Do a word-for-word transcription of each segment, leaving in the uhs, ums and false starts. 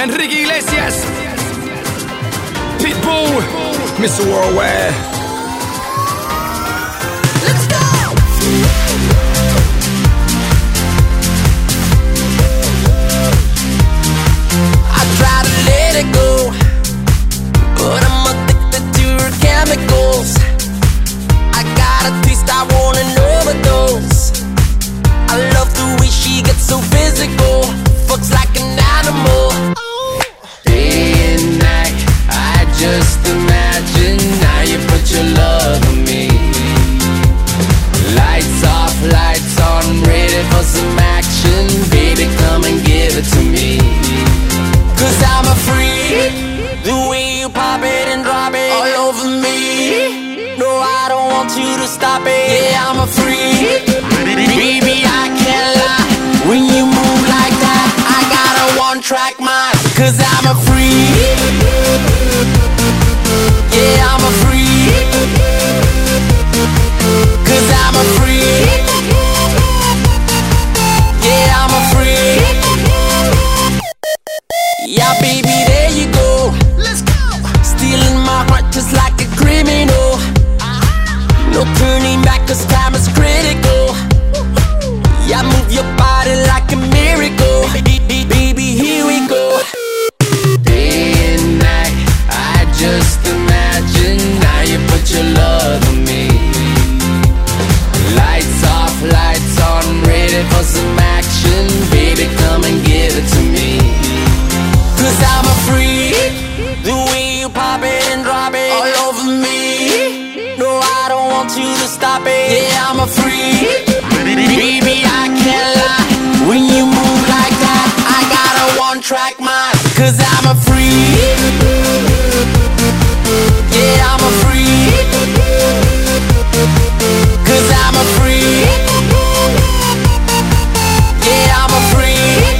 Enrique Iglesias, Pitbull, Mister Worldwide. Let's go! I try to let it go, but I'm addicted to her chemicals. I got a taste, I want an overdose. I love the way she gets so physical, fucks like an animal. Day and night, I just imagine how you put your love on me. Lights off, lights on, ready for some action. Baby, come and give it to me. Cause I'm a freak, the way you pop it and drop it all over me. No, I don't want you to stop it. Yeah, I'm a freak, baby, I can't lie. When you move like that, I got a one-track mind. Cause I'm a freak, yeah, I'm a freak. Cause I'm a freak, yeah, I'm a freak. Yeah, baby, there you go. Let's go. Stealing my heart just like a criminal. No turning back, cause time is critical. Yeah, move your body like a miracle. Baby, here we go. Day and night, I just imagine how you put your love on me. Lights off, lights on, ready for some action. Baby, come and give it to me. Cause I'm a freak, the way you pop it and drop it all over me. No, I don't want you to stop it. Yeah, I'm a freak, baby, I can't lie. When you move like that, I got a one-track mind. Cause I'm a freak, yeah, I'm a freak. Cause I'm a freak, yeah, I'm a freak.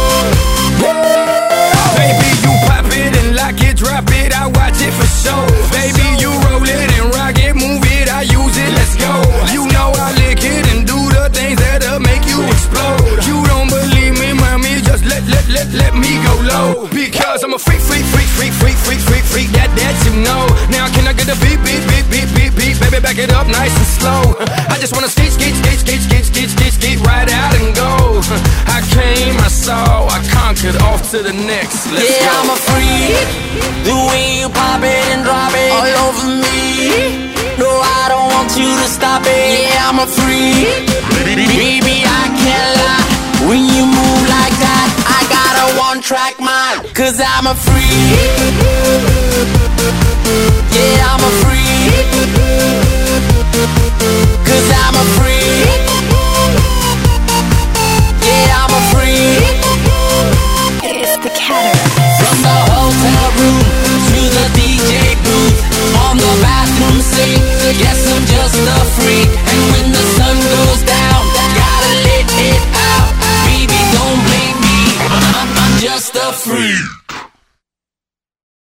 Baby, you pop it and lock it, drop it, I watch it for sure. Baby, you roll it and rock it, move it, I use it, let's go. You know I lick it and do the things that'll make you explode. You don't believe me, mommy, just let, let, let, let me go low. Because I'm a freak, freak, freak, freak, freak, freak, freak, freak, that, that you know. Now can I get a beat, beat, beat, beat, beat, beat, baby, back it up nice and slow. I just wanna skate, skate, skate, skate, skate, skate, skate, skate, right out and go. I came, I saw, I conquered, off to the next, let's yeah, go. I'm a freak, the way you pop it and drop it all over me. No, I don't want you to stop it. Yeah, I'm a freak, baby, I can't lie. When you move like that, I got a one-track mind. Cause I'm a freak.